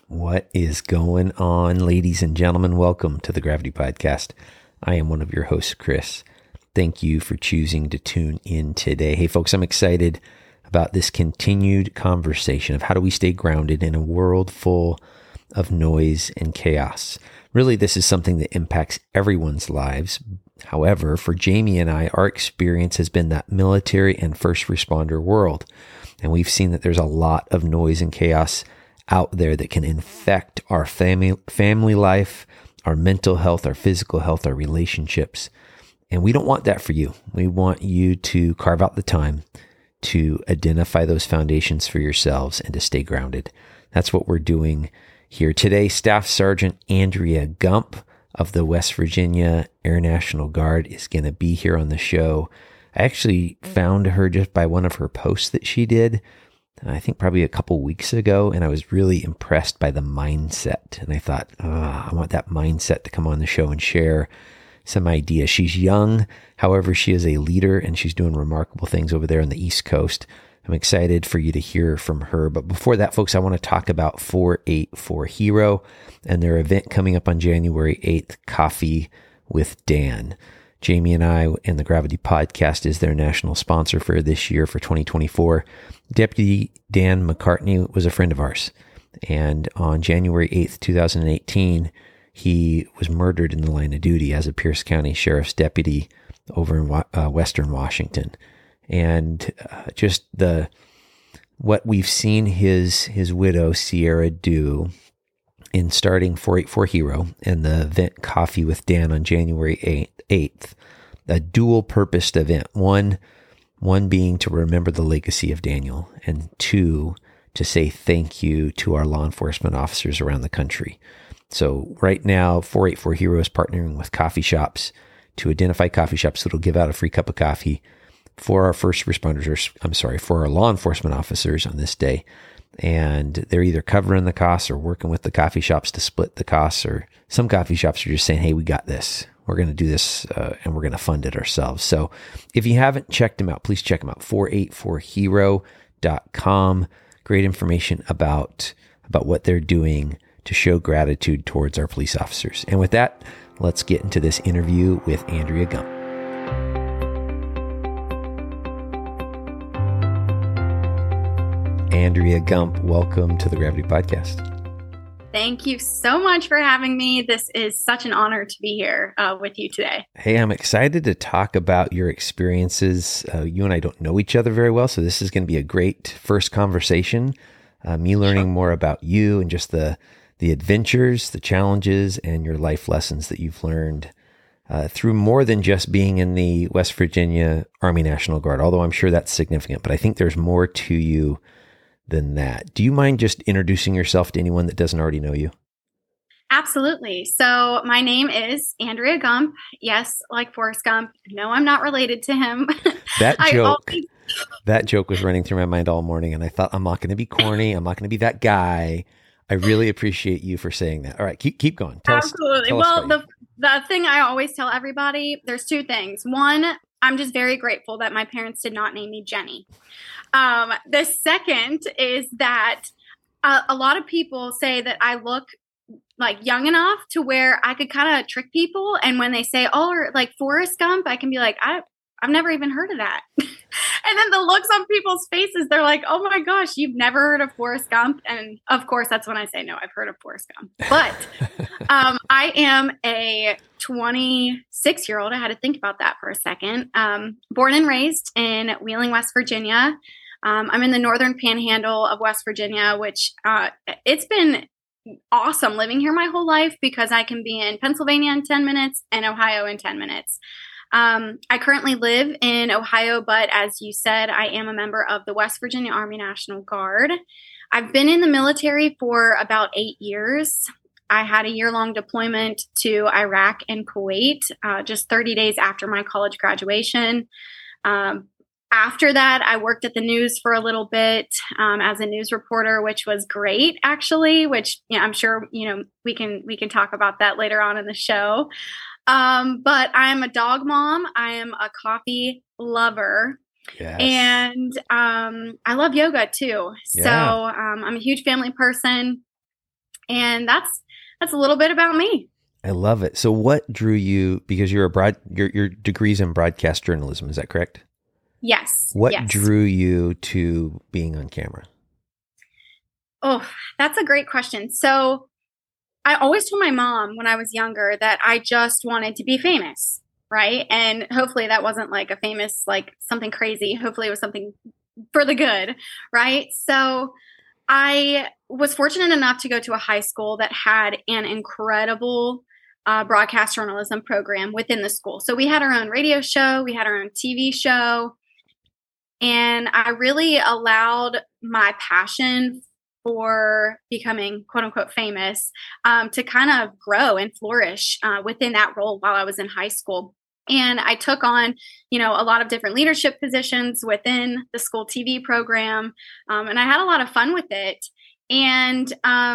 What is going on, ladies and gentlemen? Welcome to the Gravity Podcast. I am one of your hosts, Chris. Thank you for choosing to tune in today. Hey, folks, I'm excited about this continued conversation of how do we stay grounded in a world full of noise and chaos. Really, this is something that impacts everyone's lives. However, for Jamie and I, our experience has been that military and first responder world. And we've seen that there's a lot of noise and chaos out there that can infect our family life, our mental health, our physical health, our relationships. And we don't want that for you. We want you to carve out the time to identify those foundations for yourselves and to stay grounded. That's what we're doing here today. Staff Sergeant Andrea Gump of the West Virginia Air National Guard is going to be here on the show. I actually found her just by one of her posts that she did, I think probably a couple weeks ago, and I was really impressed by the mindset. And I thought, I want that mindset to come on the show and share some ideas. She's young, however, she is a leader, and she's doing remarkable things over there on the East Coast. I'm excited for you to hear from her. But before that, folks, I want to talk about 484 Hero and their event coming up on January 8th, Coffee with Dan. Jamie and I and the Gravity Podcast is their national sponsor for this year for 2024. Deputy Dan McCartney was a friend of ours. And on January 8th, 2018, he was murdered in the line of duty as a Pierce County Sheriff's deputy over in Western Washington. And just what we've seen his widow, Sierra, do in starting 484 Hero and the event Coffee with Dan on January 8th, a dual-purposed event. One being to remember the legacy of Daniel, and two, to say thank you to our law enforcement officers around the country. So right now, 484 Hero is partnering with coffee shops to identify coffee shops that'll give out a free cup of coffee for our first responders, for our law enforcement officers on this day. And they're either covering the costs or working with the coffee shops to split the costs, or some coffee shops are just saying, hey, we got this. We're going to do this and we're going to fund it ourselves. So if you haven't checked them out, please check them out, 484hero.com. Great information about what they're doing to show gratitude towards our police officers. And with that, let's get into this interview with Andrea Gump. Andrea Gump, welcome to the Gravity Podcast. Thank you so much for having me. This is such an honor to be here with you today. Hey, I'm excited to talk about your experiences. You and I don't know each other very well, so this is going to be a great first conversation. Me learning more about you and just the adventures, the challenges, and your life lessons that you've learned through more than just being in the West Virginia Army National Guard, although I'm sure that's significant. But I think there's more to you than that. Do you mind just introducing yourself to anyone that doesn't already know you? Absolutely. So my name is Andrea Gump. Yes, like Forrest Gump. No, I'm not related to him. That joke was running through my mind all morning, and I thought, I'm not going to be corny. I'm not going to be that guy. I really appreciate you for saying that. All right, keep going. Absolutely. The thing I always tell everybody, there's two things. One, I'm just very grateful that my parents did not name me Jenny. The second is that a lot of people say that I look like young enough to where I could kind of trick people. And when they say, oh, or like Forrest Gump, I can be like, I've never even heard of that. And then the looks on people's faces, they're like, oh my gosh, you've never heard of Forrest Gump? And of course, that's when I say, no, I've heard of Forrest Gump. But I am a 26-year-old. I had to think about that for a second. Born and raised in Wheeling, West Virginia. I'm in the northern panhandle of West Virginia, which it's been awesome living here my whole life because I can be in Pennsylvania in 10 minutes and Ohio in 10 minutes. I currently live in Ohio, but as you said, I am a member of the West Virginia Army National Guard. I've been in the military for about 8 years. I had a year-long deployment to Iraq and Kuwait just 30 days after my college graduation. After that, I worked at the news for a little bit as a news reporter, which was great, actually, which I'm sure we can talk about that later on in the show. But I'm a dog mom. I am a coffee lover. Yes. And I love yoga too. Yeah. So I'm a huge family person. And that's a little bit about me. I love it. So what drew you, because your degree's in broadcast journalism, is that correct? Yes. What drew you to being on camera? Oh, that's a great question. So I always told my mom when I was younger that I just wanted to be famous, right? And hopefully that wasn't like a famous, like something crazy. Hopefully it was something for the good, right? So I was fortunate enough to go to a high school that had an incredible broadcast journalism program within the school. So we had our own radio show, we had our own TV show, and I really allowed my passion for becoming quote unquote famous to kind of grow and flourish within that role while I was in high school. And I took on, a lot of different leadership positions within the school TV program. And I had a lot of fun with it. And,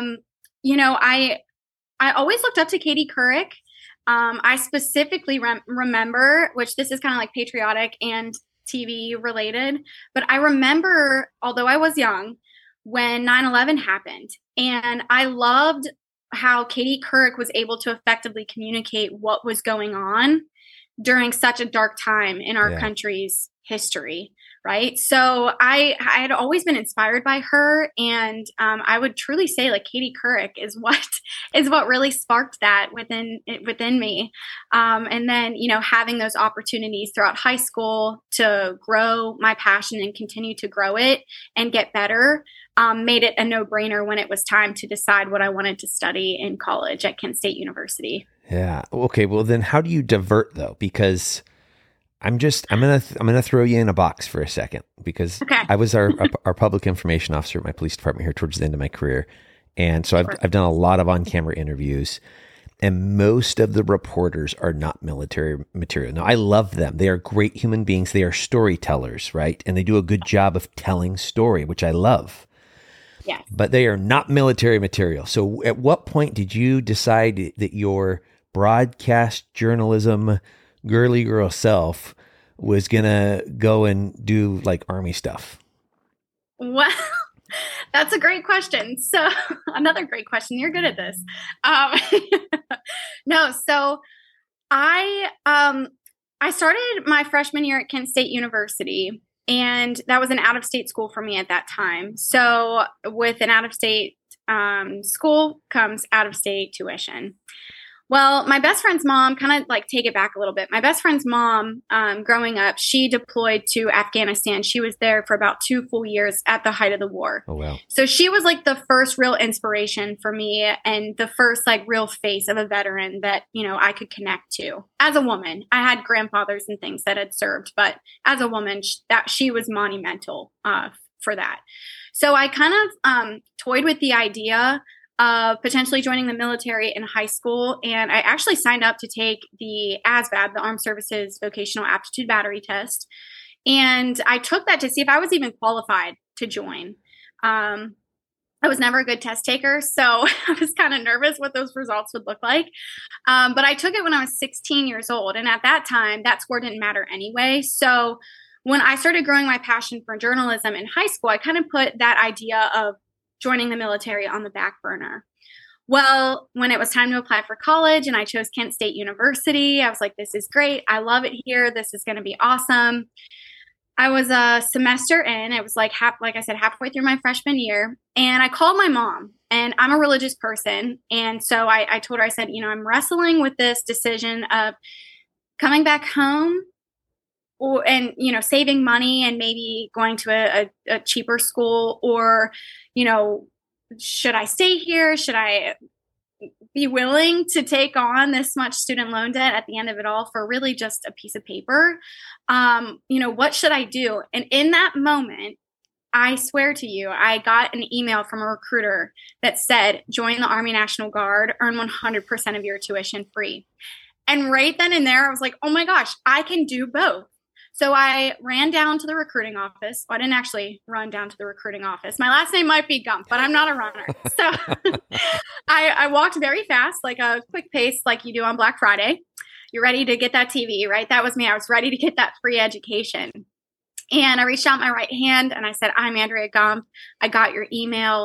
I always looked up to Katie Couric. I specifically remember, which this is kind of like patriotic and TV related, but I remember, although I was young, when 9/11 happened. And I loved how Katie Couric was able to effectively communicate what was going on during such a dark time in our country's history, right? So I had always been inspired by her, and I would truly say like Katie Couric is what really sparked that within me. And then having those opportunities throughout high school to grow my passion and continue to grow it and get better made it a no-brainer when it was time to decide what I wanted to study in college at Kent State University. Yeah. Okay. Well, then how do you divert though? Because I'm going to throw you in a box for a second, because I was our public information officer at my police department here towards the end of my career. And so I've done a lot of on-camera interviews, and most of the reporters are not military material. Now, I love them. They are great human beings. They are storytellers, right? And they do a good job of telling story, which I love. Yes. But they are not military material. So at what point did you decide that your broadcast journalism girly girl self was going to go and do like Army stuff? Well, that's a great question. So another great question. You're good at this. No, so I started my freshman year at Kent State University, and that was an out-of-state school for me at that time. So with an out-of-state school comes out-of-state tuition. Well, my best friend's mom, kind of like take it back a little bit. My best friend's mom, growing up, she deployed to Afghanistan. She was there for about 2 full years at the height of the war. Oh, wow. So she was like the first real inspiration for me, and the first like real face of a veteran that, I could connect to as a woman. I had grandfathers and things that had served, but as a woman, she was monumental for that. So I kind of toyed with the idea of potentially joining the military in high school. And I actually signed up to take the ASVAB, the Armed Services Vocational Aptitude Battery Test. And I took that to see if I was even qualified to join. I was never a good test taker, so I was kind of nervous what those results would look like. But I took it when I was 16 years old. And at that time, that score didn't matter anyway. So when I started growing my passion for journalism in high school, I kind of put that idea of joining the military on the back burner. Well, when it was time to apply for college and I chose Kent State University, I was like, this is great. I love it here. This is going to be awesome. I was a semester in. It was like I said, halfway through my freshman year. And I called my mom, and I'm a religious person. And so I told her, I said, I'm wrestling with this decision of coming back home and saving money and maybe going to a cheaper school, or should I stay here? Should I be willing to take on this much student loan debt at the end of it all for really just a piece of paper? What should I do? And in that moment, I swear to you, I got an email from a recruiter that said, join the Army National Guard, earn 100% of your tuition free. And right then and there, I was like, oh my gosh, I can do both. So I ran down to the recruiting office. Well, I didn't actually run down to the recruiting office. My last name might be Gump, but I'm not a runner. So I walked very fast, like a quick pace, like you do on Black Friday. You're ready to get that TV, right? That was me. I was ready to get that free education. And I reached out my right hand and I said, I'm Andrea Gump. I got your email.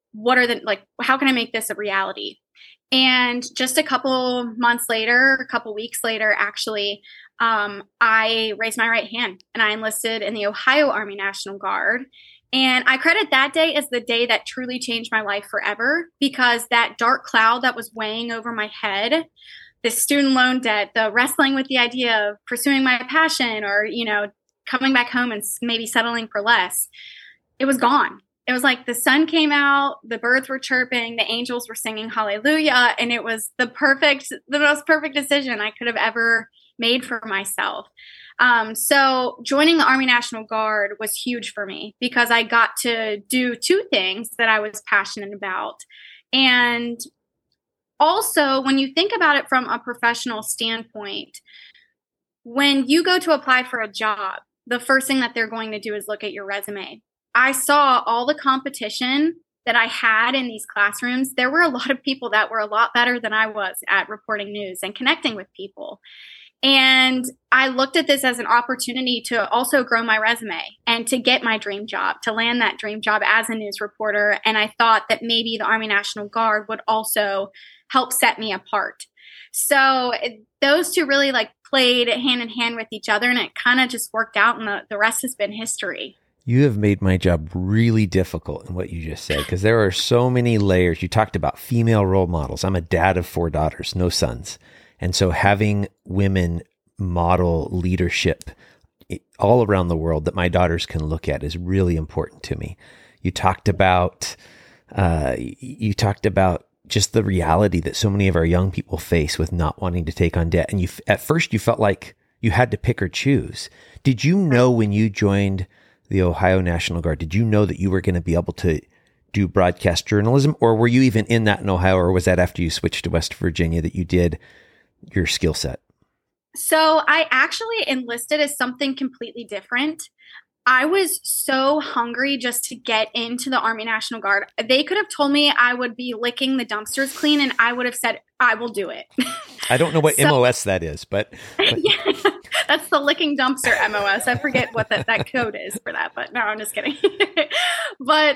how can I make this a reality? And just a couple weeks later, actually, I raised my right hand and I enlisted in the Ohio Army National Guard. And I credit that day as the day that truly changed my life forever, because that dark cloud that was weighing over my head, the student loan debt, the wrestling with the idea of pursuing my passion or, coming back home and maybe settling for less, it was gone. It was like the sun came out, the birds were chirping, the angels were singing hallelujah. And it was the most perfect decision I could have ever made for myself. So joining the Army National Guard was huge for me because I got to do two things that I was passionate about. And also, when you think about it from a professional standpoint, when you go to apply for a job, the first thing that they're going to do is look at your resume. I saw all the competition that I had in these classrooms. There were a lot of people that were a lot better than I was at reporting news and connecting with people. And I looked at this as an opportunity to also grow my resume and to get my dream job, to land that dream job as a news reporter. And I thought that maybe the Army National Guard would also help set me apart. So those two really played hand in hand with each other, and it kind of just worked out, and the rest has been history. You have made my job really difficult in what you just said, because there are so many layers. You talked about female role models. I'm a dad of 4 daughters, no sons. And so having women model leadership all around the world that my daughters can look at is really important to me. You talked about just the reality that so many of our young people face with not wanting to take on debt. And at first you felt like you had to pick or choose. Did you know when you joined the Ohio National Guard, did you know that you were going to be able to do broadcast journalism, or were you even in that in Ohio, or was that after you switched to West Virginia that you did your skill set? So I actually enlisted as something completely different. I was so hungry just to get into the Army National Guard. They could have told me I would be licking the dumpsters clean, and I would have said, I will do it. I don't know what MOS that is, but. Yeah, that's the licking dumpster MOS. I forget what that code is for that, but no, I'm just kidding. But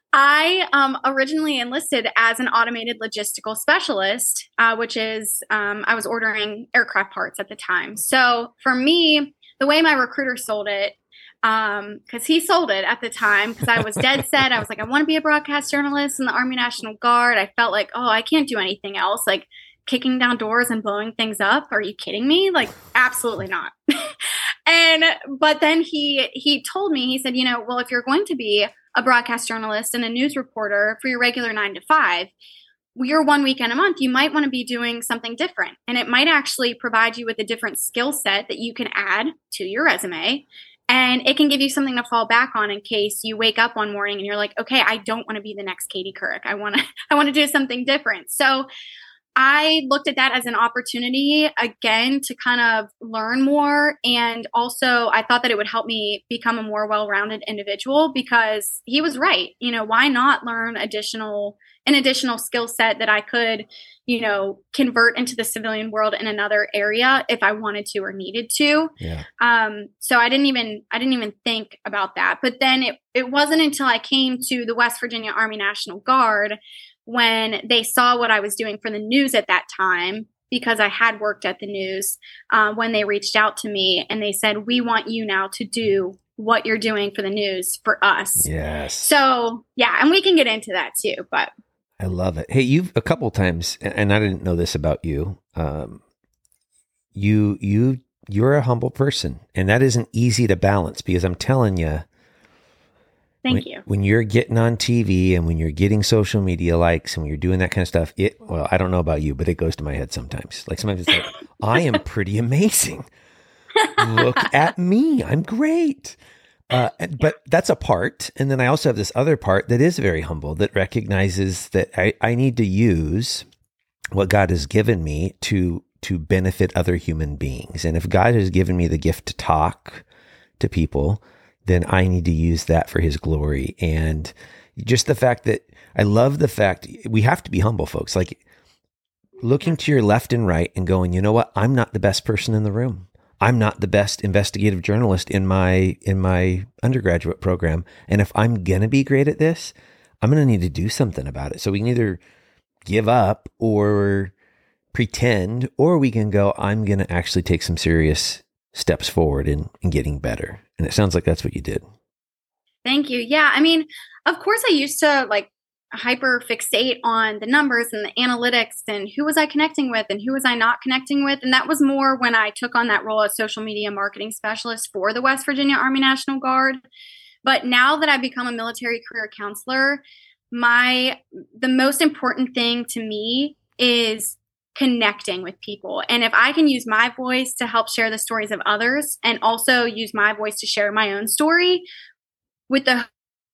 I originally enlisted as an automated logistical specialist, which is I was ordering aircraft parts at the time. So for me, the way my recruiter sold it, because he sold it at the time, because I was dead set. I was like, I want to be a broadcast journalist in the Army National Guard. I felt like, I can't do anything else. Like kicking down doors and blowing things up. Are you kidding me? Like, absolutely not. But then he told me, he said, well, if you're going to be a broadcast journalist and a news reporter for your regular 9 to 5, your 1 weekend a month, you might want to be doing something different. And it might actually provide you with a different skill set that you can add to your resume. And it can give you something to fall back on in case you wake up one morning and you're like, okay, I don't want to be the next Katie Couric. I want to do something different. So I looked at that as an opportunity, again, to kind of learn more. And also I thought that it would help me become a more well-rounded individual, because he was right. Why not learn an additional skill set that I could, convert into the civilian world in another area if I wanted to or needed to. Yeah. So I didn't even think about that. But then it wasn't until I came to the West Virginia Army National Guard when they saw what I was doing for the news at that time, because I had worked at the news, when they reached out to me and they said, we want you now to do what you're doing for the news for us. Yes. So yeah, and we can get into that too, but. I love it. Hey, you've a couple times, and I didn't know this about you. You're a humble person, and that isn't easy to balance, because I'm telling you, Thank you. When you're getting on TV and when you're getting social media likes and when you're doing that kind of stuff, well, I don't know about you, but it goes to my head sometimes. Like sometimes it's like, I am pretty amazing. Look at me. I'm great. But that's a part. And then I also have this other part that is very humble, that recognizes that I need to use what God has given me to benefit other human beings. And if God has given me the gift to talk to people, then I need to use that for his glory. And just the fact that I love the fact we have to be humble, folks, like looking to your left and right and going, you know what? I'm not the best person in the room. I'm not the best investigative journalist in my undergraduate program. And if I'm going to be great at this, I'm going to need to do something about it. So we can either give up or pretend, or we can go, I'm going to actually take some serious steps forward in getting better. And it sounds like that's what you did. Thank you. Yeah. I mean, of course I used to like hyper fixate on the numbers and the analytics and who was I connecting with and who was I not connecting with. And that was more when I took on that role as social media marketing specialist for the West Virginia Army National Guard. But now that I've become a military career counselor, the most important thing to me is connecting with people. And if I can use my voice to help share the stories of others and also use my voice to share my own story with the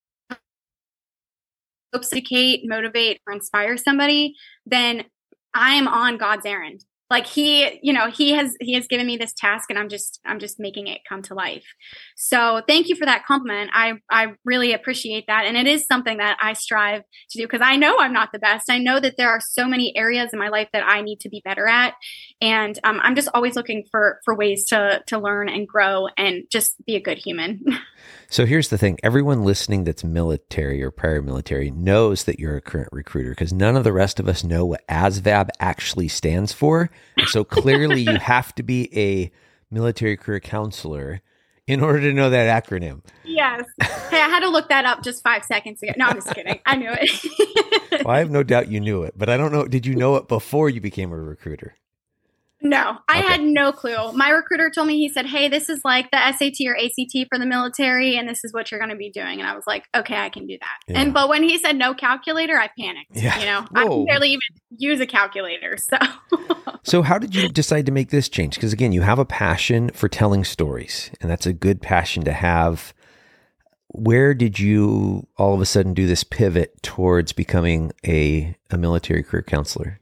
hopes to educate, motivate, or inspire somebody, then I am on God's errand. Like he has given me this task and I'm just making it come to life. So thank you for that compliment. I really appreciate that. And it is something that I strive to do because I know I'm not the best. I know that there are so many areas in my life that I need to be better at. And I'm just always looking for ways to learn and grow and just be a good human. So here's the thing. Everyone listening that's military or prior military knows that you're a current recruiter because none of the rest of us know what ASVAB actually stands for. And so clearly you have to be a military career counselor in order to know that acronym. Yes. Hey, I had to look that up just 5 seconds ago. No, I'm just kidding. I knew it. Well, I have no doubt you knew it, but I don't know. Did you know it before you became a recruiter? No, I had no clue. My recruiter told me, he said, hey, this is like the SAT or ACT for the military, and this is what you're going to be doing. And I was like, okay, I can do that. Yeah. But when he said no calculator, I panicked. Yeah. I can barely even use a calculator. So how did you decide to make this change? Because again, you have a passion for telling stories, and that's a good passion to have. Where did you all of a sudden do this pivot towards becoming a military career counselor?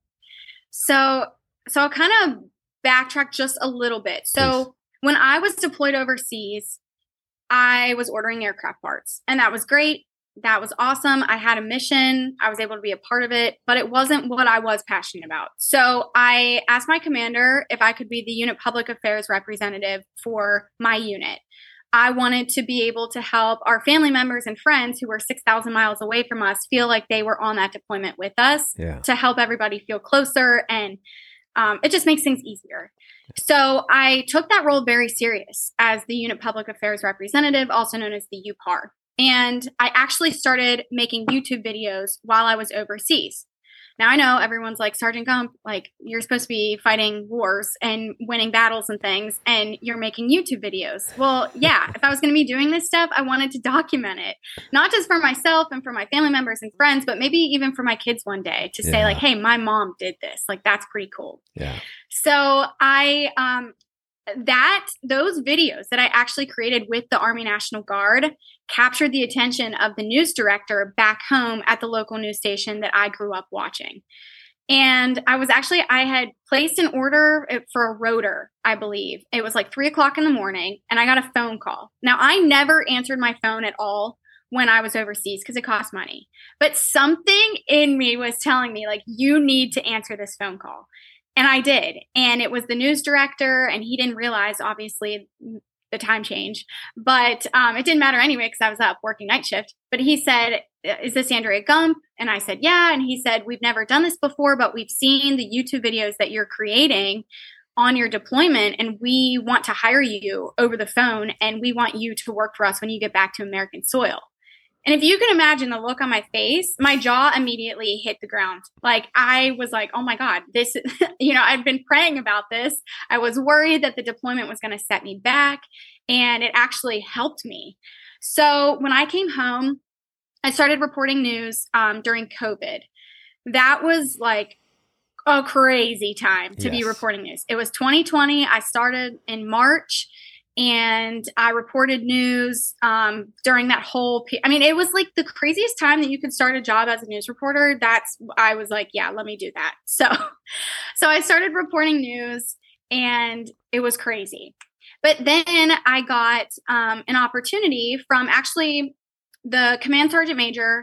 So I'll kind of backtrack just a little bit. So Please. When I was deployed overseas, I was ordering aircraft parts, and that was great. That was awesome. I had a mission. I was able to be a part of it, but it wasn't what I was passionate about. So I asked my commander if I could be the unit public affairs representative for my unit. I wanted to be able to help our family members and friends who were 6,000 miles away from us feel like they were on that deployment with us, to help everybody feel closer, and it just makes things easier. So I took that role very serious as the unit public affairs representative, also known as the UPAR. And I actually started making YouTube videos while I was overseas. Now I know everyone's like, Sergeant Gump, like you're supposed to be fighting wars and winning battles and things, and you're making YouTube videos. Well, yeah, if I was going to be doing this stuff, I wanted to document it, not just for myself and for my family members and friends, but maybe even for my kids one day to say like, hey, my mom did this. Like, that's pretty cool. Yeah. So those videos that I actually created with the Army National Guard captured the attention of the news director back home at the local news station that I grew up watching. And I had placed an order for a rotor, I believe. It was like 3:00 in the morning, and I got a phone call. Now, I never answered my phone at all when I was overseas because it cost money. But something in me was telling me, like, you need to answer this phone call. And I did. And it was the news director, and he didn't realize, obviously, the time change. But it didn't matter anyway because I was up working night shift. But he said, is this Andrea Gump? And I said, yeah. And he said, we've never done this before, but we've seen the YouTube videos that you're creating on your deployment, and we want to hire you over the phone, and we want you to work for us when you get back to American soil. And if you can imagine the look on my face, my jaw immediately hit the ground. Like, I was like, oh my God, this, I'd been praying about this. I was worried that the deployment was going to set me back, and it actually helped me. So when I came home, I started reporting news during COVID. That was like a crazy time to be reporting news. It was 2020. I started in March. And I reported news during that whole it was like the craziest time that you could start a job as a news reporter. I was like, yeah, let me do that. So I started reporting news, and it was crazy. But then I got an opportunity from actually the command sergeant major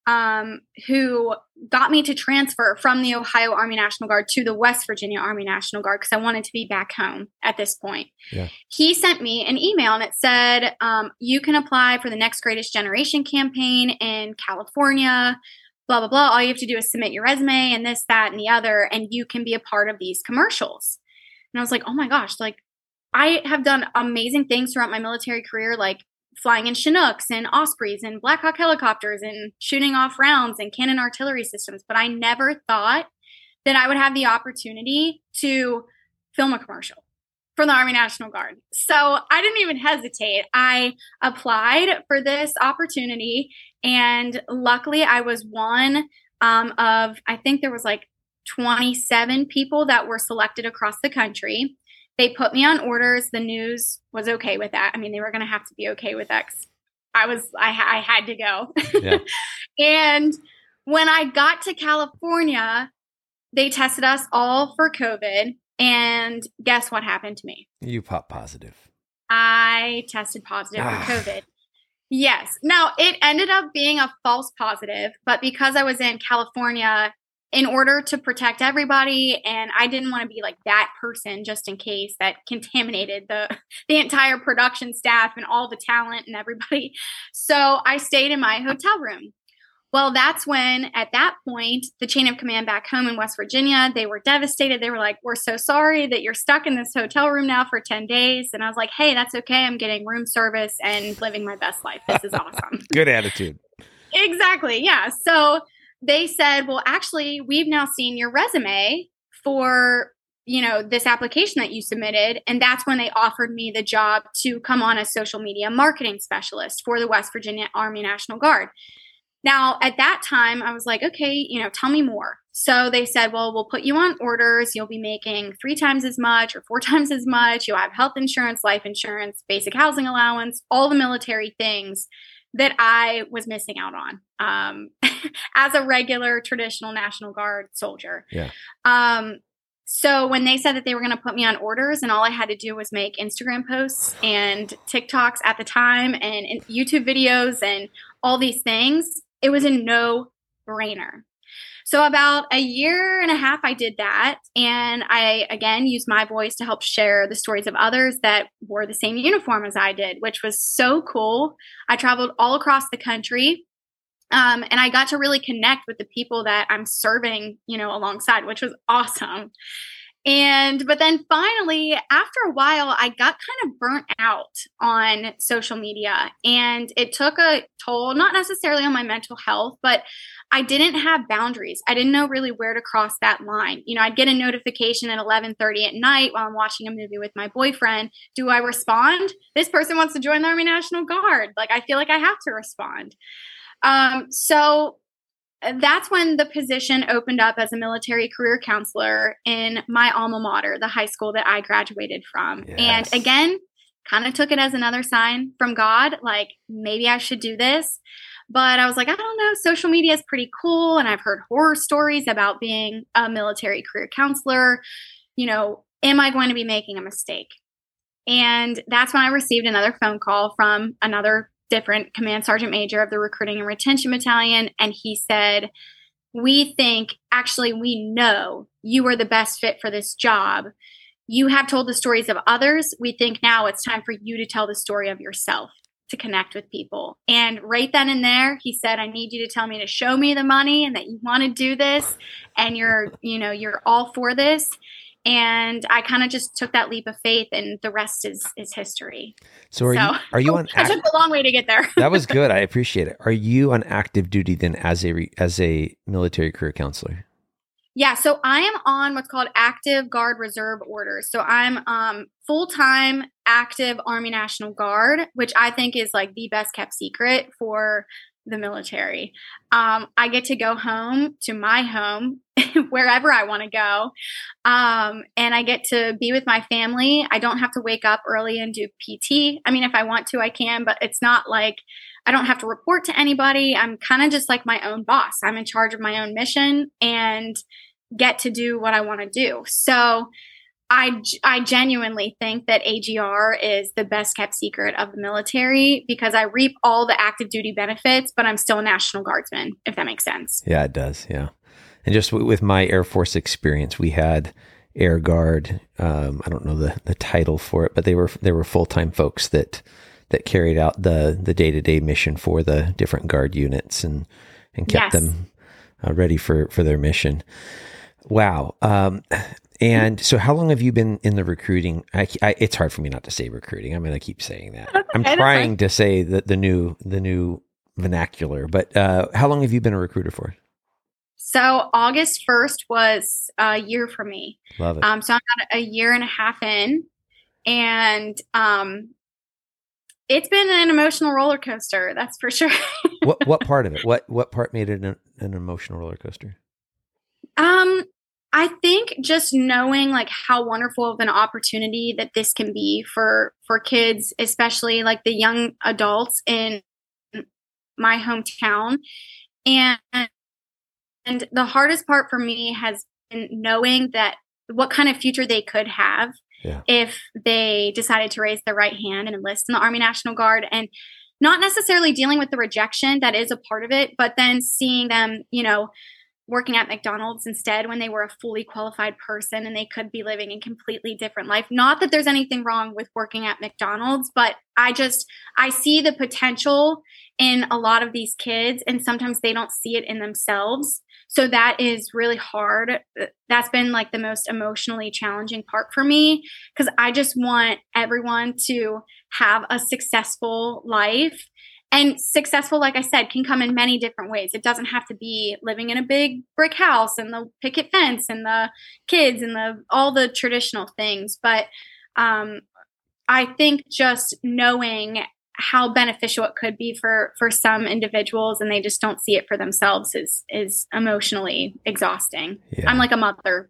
who got me to transfer from the Ohio Army National Guard to the West Virginia Army National Guard because I wanted to be back home at this point. Yeah. He sent me an email and it said, you can apply for the Next Greatest Generation campaign in California, blah, blah, blah. All you have to do is submit your resume and this, that, and the other, and you can be a part of these commercials. And I was like, oh my gosh, like I have done amazing things throughout my military career, like flying in Chinooks and Ospreys and Black Hawk helicopters and shooting off rounds and cannon artillery systems. But I never thought that I would have the opportunity to film a commercial for the Army National Guard. So I didn't even hesitate. I applied for this opportunity, and luckily I was one of, I think there was like 27 people that were selected across the country. They put me on orders. The news was okay with that. I mean, they were going to have to be okay with that because I had to go. Yeah. And when I got to California, they tested us all for COVID. And guess what happened to me? You popped positive. I tested positive for COVID. Yes. Now, it ended up being a false positive, but because I was in California, in order to protect everybody, and I didn't want to be like that person just in case that contaminated the entire production staff and all the talent and everybody. So I stayed in my hotel room. Well, that's when, at that point, the chain of command back home in West Virginia, they were devastated. They were like, we're so sorry that you're stuck in this hotel room now for 10 days. And I was like, hey, that's okay. I'm getting room service and living my best life. This is awesome. Good attitude. Exactly. Yeah. So they said, well, actually, we've now seen your resume for, this application that you submitted. And that's when they offered me the job to come on as social media marketing specialist for the West Virginia Army National Guard. Now, at that time, I was like, okay, tell me more. So they said, well, we'll put you on orders. You'll be making 3 times as much or 4 times as much. You'll have health insurance, life insurance, basic housing allowance, all the military things that I was missing out on as a regular traditional National Guard soldier. Yeah. So when they said that they were going to put me on orders and all I had to do was make Instagram posts and TikToks at the time and YouTube videos and all these things, it was a no-brainer. So about a year and a half, I did that. And I, again, used my voice to help share the stories of others that wore the same uniform as I did, which was so cool. I traveled all across the country. And I got to really connect with the people that I'm serving, alongside, which was awesome. But then finally, after a while, I got kind of burnt out on social media, and it took a toll, not necessarily on my mental health, but I didn't have boundaries. I didn't know really where to cross that line. I'd get a notification at 11:30 at night while I'm watching a movie with my boyfriend. Do I respond? This person wants to join the Army National Guard. Like, I feel like I have to respond. So that's when the position opened up as a military career counselor in my alma mater, the high school that I graduated from. Yes. And again, kind of took it as another sign from God, like maybe I should do this. But I was like, I don't know, social media is pretty cool. And I've heard horror stories about being a military career counselor. Am I going to be making a mistake? And that's when I received another phone call from another different command sergeant major of the recruiting and retention battalion. And he said, we know you are the best fit for this job. You have told the stories of others. We think now it's time for you to tell the story of yourself to connect with people. And right then and there, he said, I need you to tell me to show me the money and that you want to do this and you're all for this. And I kind of just took that leap of faith, and the rest is history. So are you on? I took a long way to get there. That was good. I appreciate it. Are you on active duty then as a military career counselor? Yeah. So I am on what's called active Guard Reserve orders. So I'm full-time active Army National Guard, which I think is like the best kept secret for the military. I get to go home to my home wherever I want to go. And I get to be with my family. I don't have to wake up early and do PT. I mean, if I want to, I can, but it's not like I don't have to report to anybody. I'm kind of just like my own boss. I'm in charge of my own mission and get to do what I want to do. So I genuinely think that AGR is the best kept secret of the military because I reap all the active duty benefits, but I'm still a National Guardsman, if that makes sense. Yeah, it does. Yeah. And just with my Air Force experience, we had Air Guard. I don't know the title for it, but they were full-time folks that carried out the day-to-day mission for the different guard units and kept them ready for their mission. Wow. And so how long have you been in the recruiting? It's hard for me not to say recruiting. I'm going to keep saying that. Okay, I'm trying to say that the new vernacular, but how long have you been a recruiter for? So August 1st was a year for me. Love it. So I'm about a year and a half in, and it's been an emotional roller coaster. That's for sure. What part of it? What part made it an emotional roller coaster? I think just knowing like how wonderful of an opportunity that this can be for kids, especially like the young adults in my hometown. And the hardest part for me has been knowing that what kind of future they could have if they decided to raise their right hand and enlist in the Army National Guard, and not necessarily dealing with the rejection that is a part of it, but then seeing them, working at McDonald's instead when they were a fully qualified person and they could be living a completely different life. Not that there's anything wrong with working at McDonald's, but I see the potential in a lot of these kids, and sometimes they don't see it in themselves. So that is really hard. That's been like the most emotionally challenging part for me, because I just want everyone to have a successful life. And successful, like I said, can come in many different ways. It doesn't have to be living in a big brick house and the picket fence and the kids and all the traditional things. But I think just knowing how beneficial it could be for some individuals, and they just don't see it for themselves, is emotionally exhausting. Yeah. I'm like a mother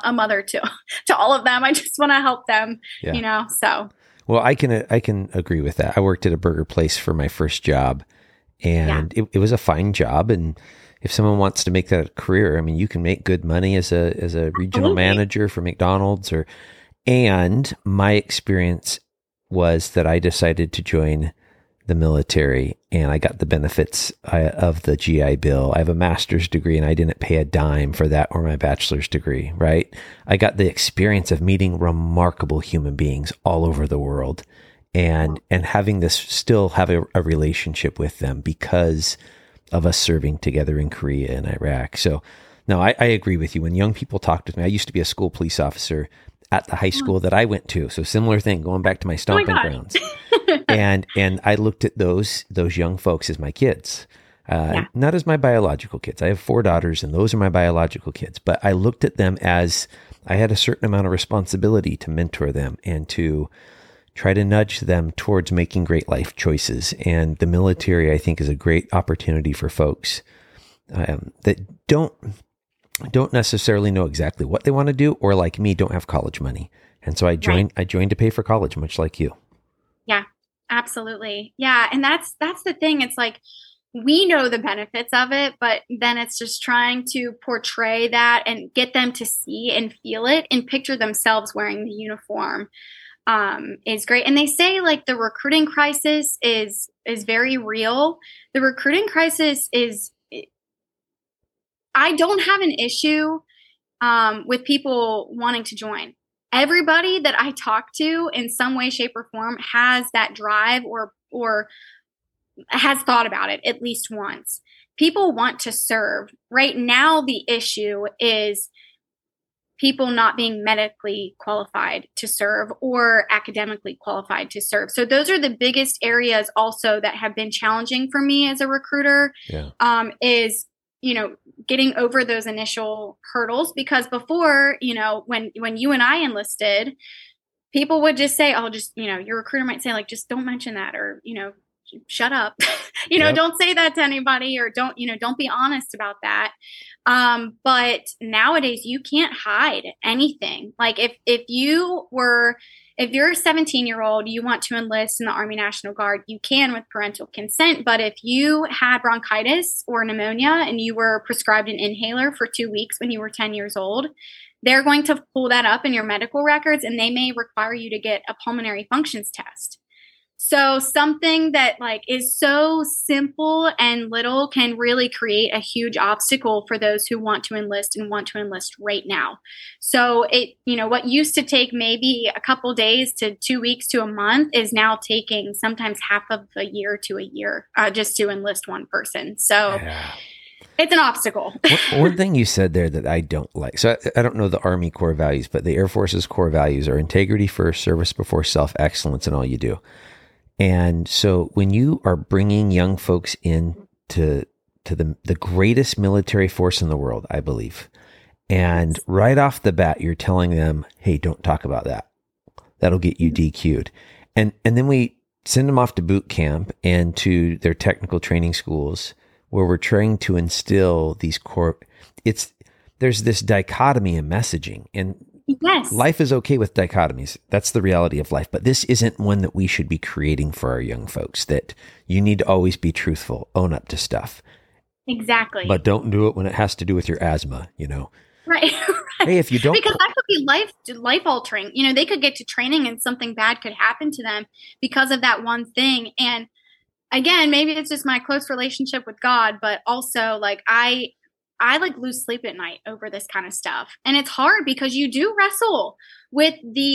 to all of them. I just want to help them, so. Well, I can agree with that. I worked at a burger place for my first job, and it was a fine job. And if someone wants to make that a career, I mean, you can make good money as a regional manager for McDonald's. And my experience was that I decided to join the military, and I got the benefits of the GI Bill. I have a master's degree, and I didn't pay a dime for that or my bachelor's degree, right? I got the experience of meeting remarkable human beings all over the world and having this still have a relationship with them because of us serving together in Korea and Iraq. So no, I agree with you. When young people talk to me, I used to be a school police officer at the high school that I went to. So similar thing, going back to my stomping grounds. And I looked at those young folks as my kids, not as my biological kids. I have 4 daughters, and those are my biological kids. But I looked at them as I had a certain amount of responsibility to mentor them and to try to nudge them towards making great life choices. And the military, I think, is a great opportunity for folks that don't necessarily know exactly what they want to do, or like me, don't have college money. And so I joined to pay for college, much like you. Yeah, absolutely. Yeah. And that's the thing. It's like, we know the benefits of it, but then it's just trying to portray that and get them to see and feel it and picture themselves wearing the uniform is great. And they say like the recruiting crisis is very real. The recruiting crisis I don't have an issue with people wanting to join. Everybody that I talk to in some way, shape, or form has that drive or has thought about it at least once. People want to serve. Right now, the issue is people not being medically qualified to serve or academically qualified to serve. So those are the biggest areas also that have been challenging for me as a recruiter, is getting over those initial hurdles. Because before, when you and I enlisted, people would just say, oh, just, your recruiter might say like, just don't mention that, or, shut up, don't say that to anybody, or don't be honest about that. But nowadays you can't hide anything. Like if you're a 17-year-old, you want to enlist in the Army National Guard, you can with parental consent. But if you had bronchitis or pneumonia and you were prescribed an inhaler for 2 weeks when you were 10 years old, they're going to pull that up in your medical records, and they may require you to get a pulmonary functions test. So something that like is so simple and little can really create a huge obstacle for those who want to enlist and want to enlist right now. So what used to take maybe a couple days to 2 weeks to a month is now taking sometimes half of a year to a year just to enlist one person. So yeah. It's an obstacle. One thing you said there that I don't like. So I don't know the Army core values, but the Air Force's core values are integrity first, service before self, excellence in all you do. And so when you are bringing young folks in to the greatest military force in the world, I believe, and right off the bat, you're telling them, hey, don't talk about that. That'll get you DQ'd. And then we send them off to boot camp and to their technical training schools where we're trying to instill these core, there's this dichotomy in messaging, and yes, life is okay with dichotomies. That's the reality of life. But this isn't one that we should be creating for our young folks, that you need to always be truthful, own up to stuff. Exactly. But don't do it when it has to do with your asthma, Right. Hey, if you don't. Because that could be life altering. They could get to training and something bad could happen to them because of that one thing. And again, maybe it's just my close relationship with God, but also like I like lose sleep at night over this kind of stuff. And it's hard because you do wrestle with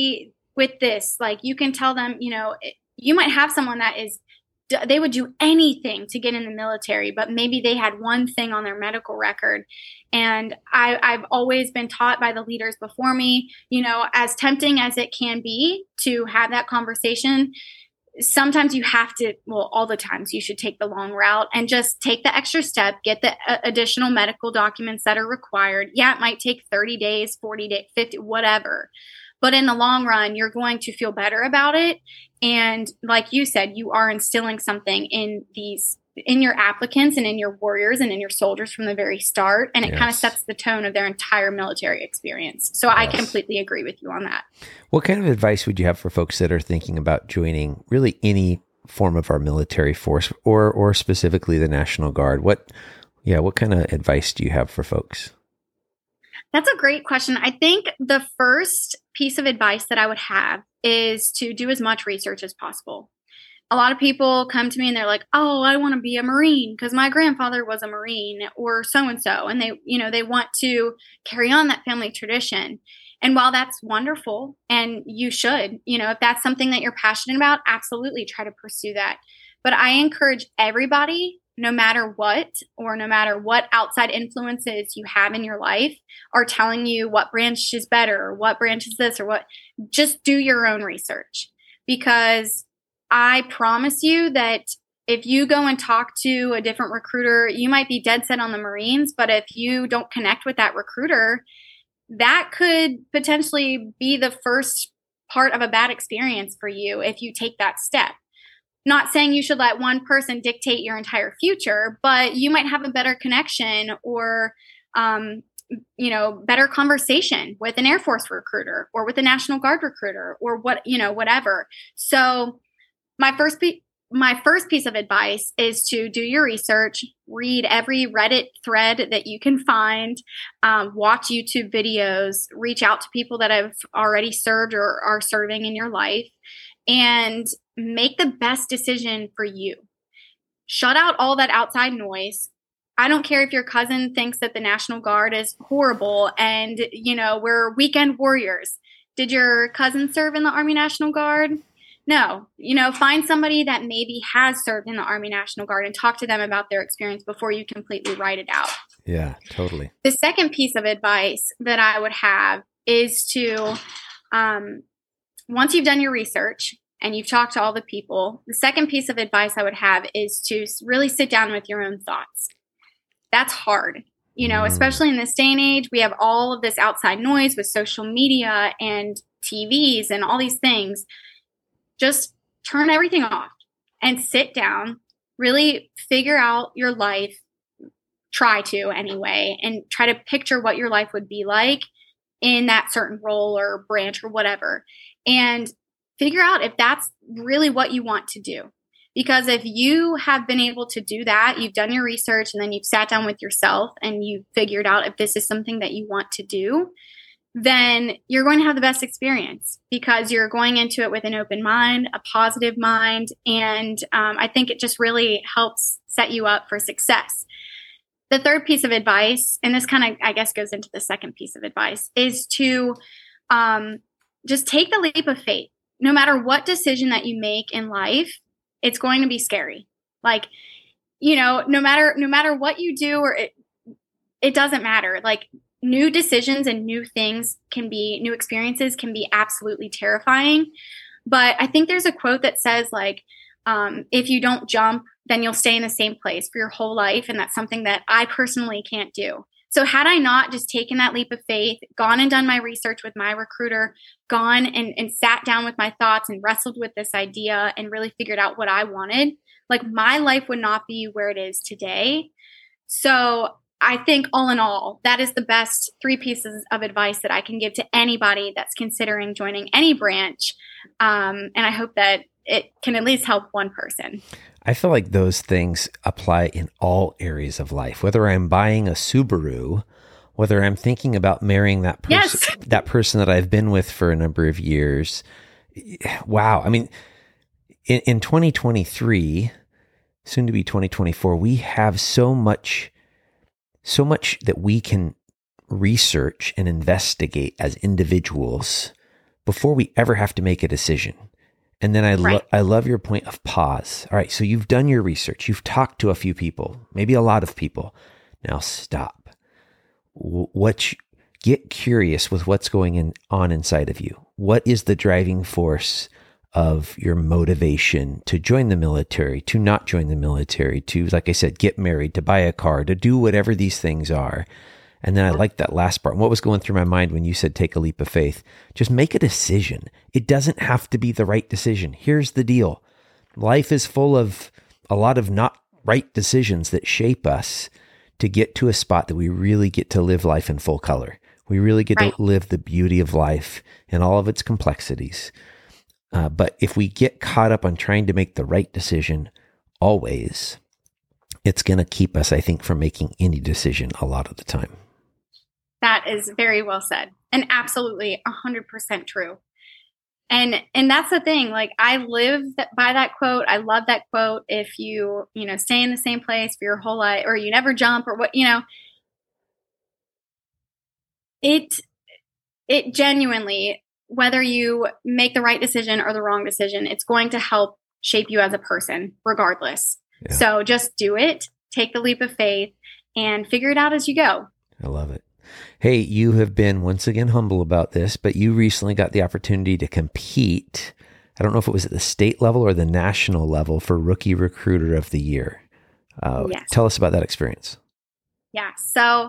this. Like you can tell them, you might have someone that they would do anything to get in the military, but maybe they had one thing on their medical record. And I've always been taught by the leaders before me, as tempting as it can be to have that conversation, sometimes you have to, all the times you should take the long route and just take the extra step, get the additional medical documents that are required. Yeah, it might take 30 days, 40 days, 50, whatever. But in the long run, you're going to feel better about it. And like you said, you are instilling something in your applicants and in your warriors and in your soldiers from the very start. And it kind of sets the tone of their entire military experience. So I completely agree with you on that. What kind of advice would you have for folks that are thinking about joining really any form of our military force or specifically the National Guard? What kind of advice do you have for folks? That's a great question. I think the first piece of advice that I would have is to do as much research as possible. A lot of people come to me and they're like, oh, I want to be a Marine because my grandfather was a Marine or so-and-so. And they want to carry on that family tradition. And while that's wonderful and you should, if that's something that you're passionate about, absolutely try to pursue that. But I encourage everybody, no matter what, or no matter what outside influences you have in your life are telling you what branch is better, or what branch is this or what, just do your own research. Because I promise you that if you go and talk to a different recruiter, you might be dead set on the Marines, but if you don't connect with that recruiter, that could potentially be the first part of a bad experience for you if you take that step. Not saying you should let one person dictate your entire future, but you might have a better connection or, better conversation with an Air Force recruiter or with a National Guard recruiter or whatever. So my first piece of advice is to do your research, read every Reddit thread that you can find, watch YouTube videos, reach out to people that have already served or are serving in your life, and make the best decision for you. Shut out all that outside noise. I don't care if your cousin thinks that the National Guard is horrible and, we're weekend warriors. Did your cousin serve in the Army National Guard? No, find somebody that maybe has served in the Army National Guard and talk to them about their experience before you completely write it out. Yeah, totally. The second piece of advice that I would have is to, once you've done your research and you've talked to all the people, the second piece of advice I would have is to really sit down with your own thoughts. That's hard. Especially in this day and age, we have all of this outside noise with social media and TVs and all these things. Just turn everything off and sit down, really figure out your life, try to anyway, and try to picture what your life would be like in that certain role or branch or whatever. And figure out if that's really what you want to do. Because if you have been able to do that, you've done your research and then you've sat down with yourself and you've figured out if this is something that you want to do, then you're going to have the best experience because you're going into it with an open mind, a positive mind. And I think it just really helps set you up for success. The third piece of advice, and this kind of, I guess, goes into the second piece of advice, is to just take the leap of faith. No matter what decision that you make in life, it's going to be scary. Like, no matter what you do, or it doesn't matter. Like, new decisions and new experiences can be absolutely terrifying. But I think there's a quote that says, like, if you don't jump, then you'll stay in the same place for your whole life. And that's something that I personally can't do. So had I not just taken that leap of faith, gone and done my research with my recruiter, gone and sat down with my thoughts and wrestled with this idea and really figured out what I wanted, like, my life would not be where it is today. So I think all in all, that is the best 3 pieces of advice that I can give to anybody that's considering joining any branch. And I hope that it can at least help one person. I feel like those things apply in all areas of life, whether I'm buying a Subaru, whether I'm thinking about marrying that person, yes. that person that I've been with for a number of years. Wow. I mean, in 2023, soon to be 2024, we have so much that we can research and investigate as individuals before we ever have to make a decision. And then I love your point of pause. All right, so you've done your research. You've talked to a few people, maybe a lot of people. Now stop. Get curious with what's going on inside of you. What is the driving force of your motivation to join the military, to not join the military, to, like I said, get married, to buy a car, to do whatever these things are? And then I like that last part. And what was going through my mind when you said take a leap of faith? Just make a decision. It doesn't have to be the right decision. Here's the deal. Life is full of a lot of not right decisions that shape us to get to a spot that we really get to live life in full color. We really get to live the beauty of life and all of its complexities. But if we get caught up on trying to make the right decision always, it's going to keep us, I think, from making any decision a lot of the time. That is very well said, and absolutely 100% true. And that's the thing. Like, I live by that quote. I love that quote. If you stay in the same place for your whole life, or you never jump, or what, it genuinely, whether you make the right decision or the wrong decision, it's going to help shape you as a person, regardless. Yeah. So just do it. Take the leap of faith and figure it out as you go. I love it. Hey, you have been once again humble about this, but you recently got the opportunity to compete. I don't know if it was at the state level or the national level for Rookie Recruiter of the Year. Yes. Tell us about that experience. Yeah. So,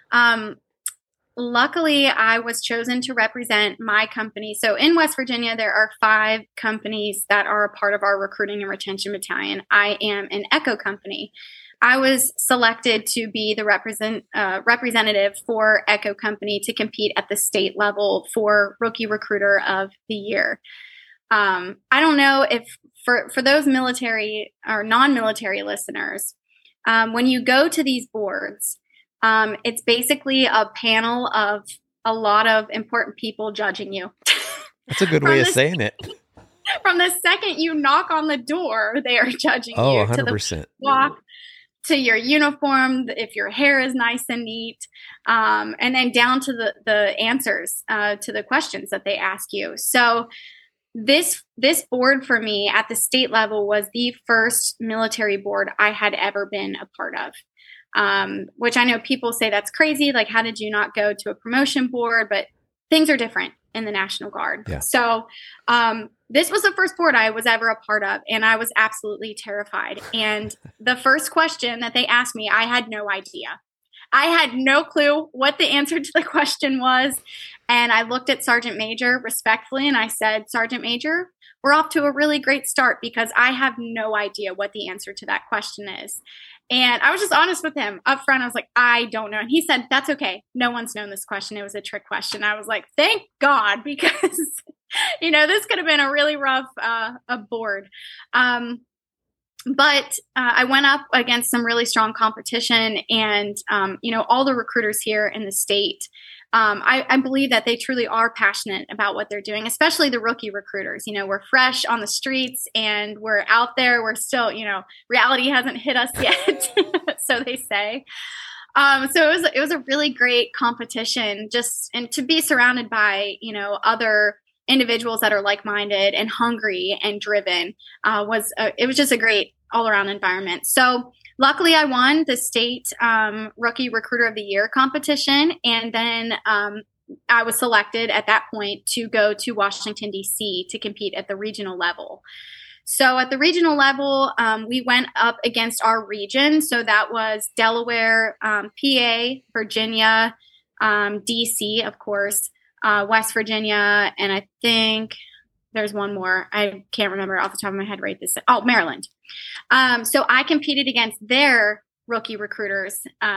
luckily, I was chosen to represent my company. So in West Virginia, there are 5 companies that are a part of our recruiting and retention battalion. I am an Echo company. I was selected to be the representative for Echo Company to compete at the state level for Rookie Recruiter of the Year. I don't know if for those military or non-military listeners, when you go to these boards, it's basically a panel of a lot of important people judging you. That's a good way of saying it. From the second you knock on the door, they are judging you. 100%. To the walk, to your uniform, if your hair is nice and neat, and then down to the answers to the questions that they ask you. So this board for me at the state level was the first military board I had ever been a part of. Which I know people say that's crazy. Like, how did you not go to a promotion board? But things are different in the National Guard. Yeah. So this was the first board I was ever a part of, and I was absolutely terrified. And the first question that they asked me, I had no idea. I had no clue what the answer to the question was. And I looked at Sergeant Major respectfully, and I said, Sergeant Major, we're off to a really great start because I have no idea what the answer to that question is. And I was just honest with him up front. I was like, I don't know. And he said, that's okay. No one's known this question. It was a trick question. I was like, thank God, because, this could have been a really rough board. But I went up against some really strong competition, and, all the recruiters here in the state I believe that they truly are passionate about what they're doing, especially the rookie recruiters. We're fresh on the streets and we're out there. We're still, reality hasn't hit us yet, so they say. So it was a really great competition, and to be surrounded by, other individuals that are like-minded and hungry and driven, it was just a great all-around environment. So luckily I won the state rookie recruiter of the year competition. And then I was selected at that point to go to Washington, D.C. to compete at the regional level. So at the regional level, we went up against our region. So that was Delaware, PA, Virginia, DC, of course, West Virginia, and I think there's one more. I can't remember off the top of my head right this. Oh, Maryland. So I competed against their rookie recruiters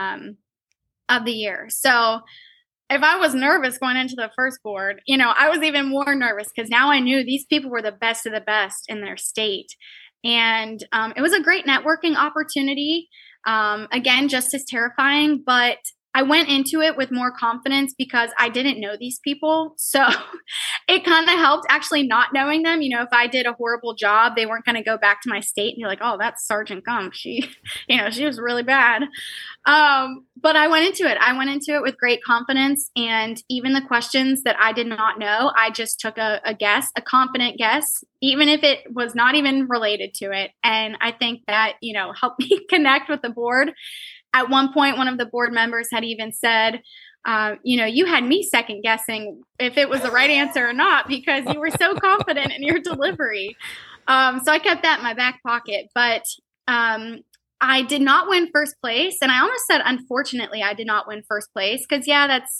of the year. So if I was nervous going into the first board, I was even more nervous because now I knew these people were the best of the best in their state. And it was a great networking opportunity. Again, just as terrifying, but I went into it with more confidence because I didn't know these people. So it kind of helped actually not knowing them. If I did a horrible job, they weren't going to go back to my state and be like, oh, that's Sergeant Gump. She was really bad. But I went into it. I went into it with great confidence. And even the questions that I did not know, I just took a guess, a confident guess, even if it was not even related to it. And I think that, helped me connect with the board. At one point, one of the board members had even said, you had me second guessing if it was the right answer or not because you were so confident in your delivery. So I kept that in my back pocket. But I did not win first place. And I almost said, unfortunately, I did not win first place because, that's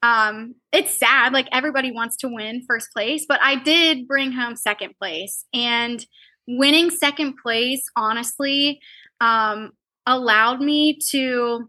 it's sad. Like everybody wants to win first place. But I did bring home second place. And winning second place, honestly, allowed me to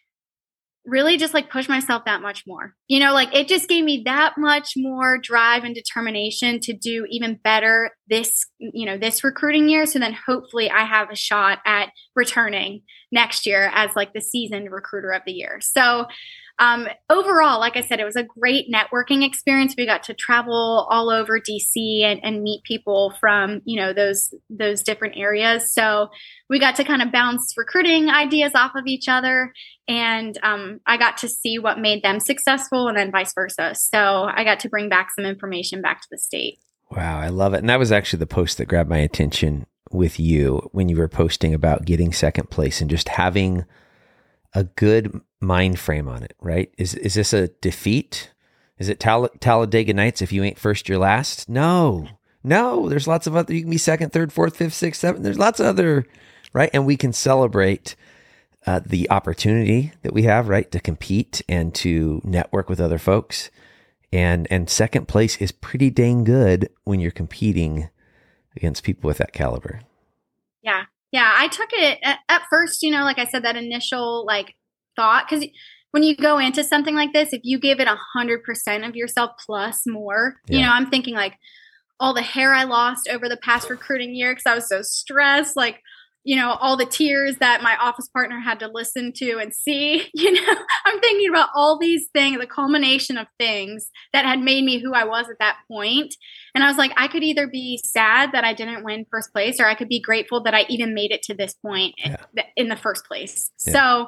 really just push myself that much more. It just gave me that much more drive and determination to do even better this recruiting year. So then hopefully I have a shot at returning next year as the seasoned recruiter of the year. So overall, like I said, it was a great networking experience. We got to travel all over DC and meet people from, those different areas. So we got to kind of bounce recruiting ideas off of each other. And I got to see what made them successful and then vice versa. So I got to bring back some information back to the state. Wow, I love it. And that was actually the post that grabbed my attention with you when you were posting about getting second place and just having a good mind frame on it, right? Is this a defeat? Is it Talladega Nights? If you ain't first, you're last. No. There's lots of other. You can be second, third, fourth, fifth, sixth, seventh. There's lots of other, right? And we can celebrate the opportunity that we have, right, to compete and to network with other folks. And second place is pretty dang good when you're competing against people with that caliber. Yeah. Yeah, I took it at first, like I said, that initial thought, because when you go into something like this, if you give it 100% of yourself plus more, I'm thinking all the hair I lost over the past recruiting year because I was so stressed, all the tears that my office partner had to listen to and see, I'm thinking about all these things, the culmination of things that had made me who I was at that point. And I was like, I could either be sad that I didn't win first place, or I could be grateful that I even made it to this point in the first place. Yeah. So,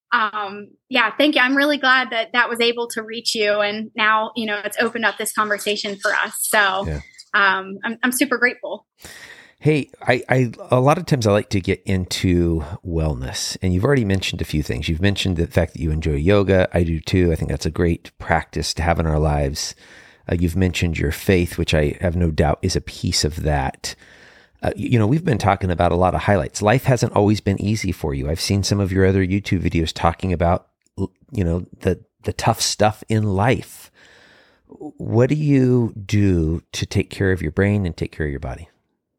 thank you. I'm really glad that was able to reach you. And now, it's opened up this conversation for us. So, I'm super grateful. Hey, I a lot of times I like to get into wellness, and you've already mentioned a few things. You've mentioned the fact that you enjoy yoga. I do too. I think that's a great practice to have in our lives. You've mentioned your faith, which I have no doubt is a piece of that. We've been talking about a lot of highlights. Life hasn't always been easy for you. I've seen some of your other YouTube videos talking about, the tough stuff in life. What do you do to take care of your brain and take care of your body?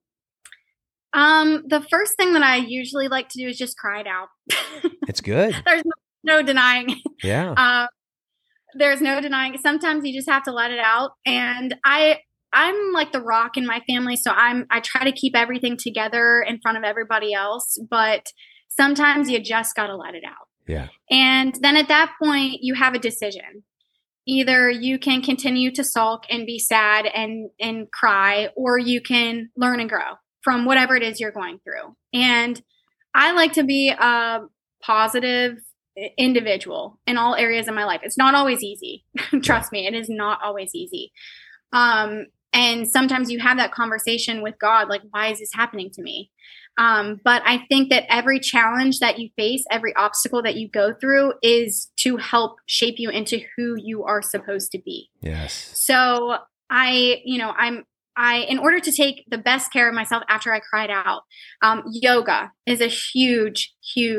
The first thing that I usually like to do is just cry it out. It's good. There's no denying. Yeah. There's no denying. Sometimes you just have to let it out. And I'm like the rock in my family. So I try to keep everything together in front of everybody else, but sometimes you just got to let it out. Yeah. And then at that point you have a decision. either you can continue to sulk and be sad and cry, or you can learn and grow from whatever it is you're going through. And I like to be a positive individual in all areas of my life. It's not always easy. Trust me, it is not always easy. And sometimes you have that conversation with God, like, why is this happening to me? But I think that every challenge that you face, every obstacle that you go through is to help shape you into who you are supposed to be. Yes. So in order to take the best care of myself after I cried out, yoga is a huge,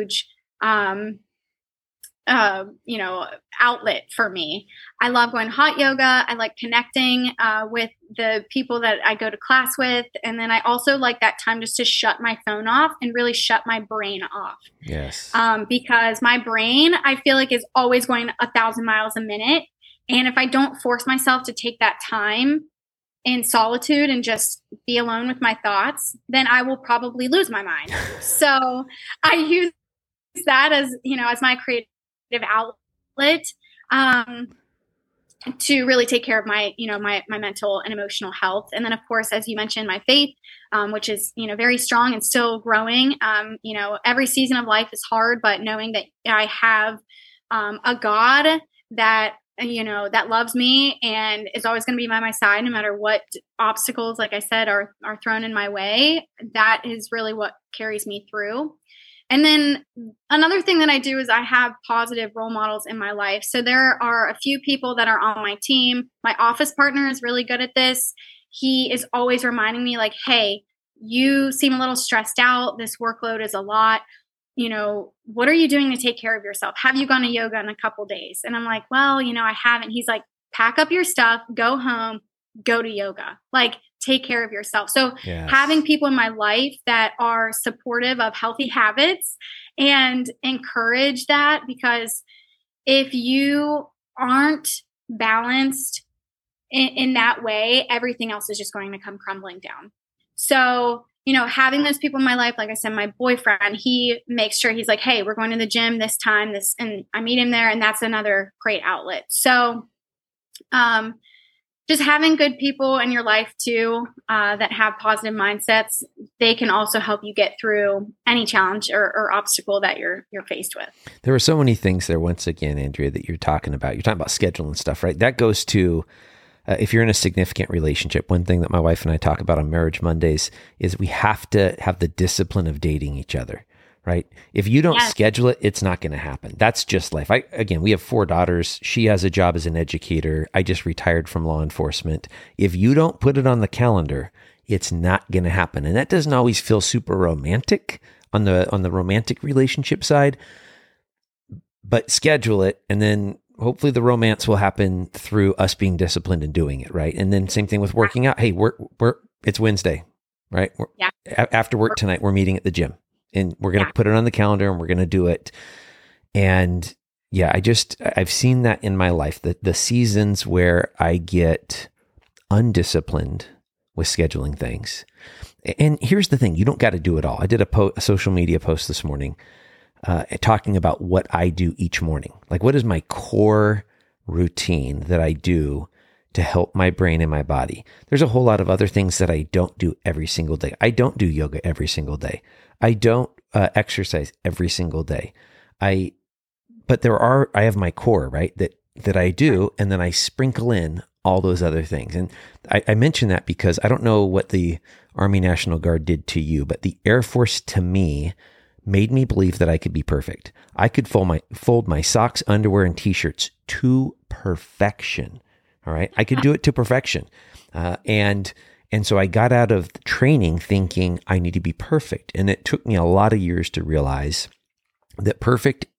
outlet for me. I love going hot yoga. I like connecting with the people that I go to class with. And then I also like that time just to shut my phone off and really shut my brain off. Yes. Because my brain, I feel like, is always going 1,000 miles a minute. And if I don't force myself to take that time in solitude and just be alone with my thoughts, then I will probably lose my mind. So I use that as my creative outlet to really take care of my mental and emotional health. And then, of course, as you mentioned, my faith, which is very strong and still growing. Every season of life is hard, but knowing that I have a God that that loves me and is always going to be by my side no matter what obstacles, like I said, are thrown in my way, that is really what carries me through. And then another thing that I do is I have positive role models in my life. So there are a few people that are on my team. My office partner is really good at this. He is always reminding me, like, hey, you seem a little stressed out. This workload is a lot. What are you doing to take care of yourself? Have you gone to yoga in a couple days? And I'm like, well, I haven't. He's like, pack up your stuff, go home, go to yoga. Like, take care of yourself. So yes. Having people in my life that are supportive of healthy habits and encourage that, because if you aren't balanced in that way, everything else is just going to come crumbling down. So, having those people in my life, like I said, my boyfriend, he makes sure, he's like, hey, we're going to the gym this time, and I meet him there, and that's another great outlet. So, just having good people in your life too, that have positive mindsets, they can also help you get through any challenge or obstacle that you're faced with. There were so many things there, once again, Andrea, that you're talking about. You're talking about scheduling stuff, right? That goes to, if you're in a significant relationship, one thing that my wife and I talk about on Marriage Mondays is we have to have the discipline of dating each other, right? If you don't schedule it, it's not going to happen. That's just life. We have 4 daughters. She has a job as an educator. I just retired from law enforcement. If you don't put it on the calendar, it's not going to happen. And that doesn't always feel super romantic on the romantic relationship side, but schedule it, and then hopefully the romance will happen through us being disciplined and doing it, right? And then same thing with working out. Hey, it's Wednesday, right? After work tonight, we're meeting at the gym, and we're going to put it on the calendar, and we're going to do it. And I've seen that in my life, that the seasons where I get undisciplined with scheduling things. And here's the thing, you don't got to do it all. I did a social media post this morning talking about what I do each morning. Like, what is my core routine that I do to help my brain and my body? There's a whole lot of other things that I don't do every single day. I don't do yoga every single day. I don't exercise every single day. I have my core, right? That I do, and then I sprinkle in all those other things. And I mention that because I don't know what the Army National Guard did to you, but the Air Force to me made me believe that I could be perfect. I could fold my socks, underwear, and t-shirts to perfection. All right. I could do it to perfection. And so I got out of the training thinking I need to be perfect. And it took me a lot of years to realize that perfection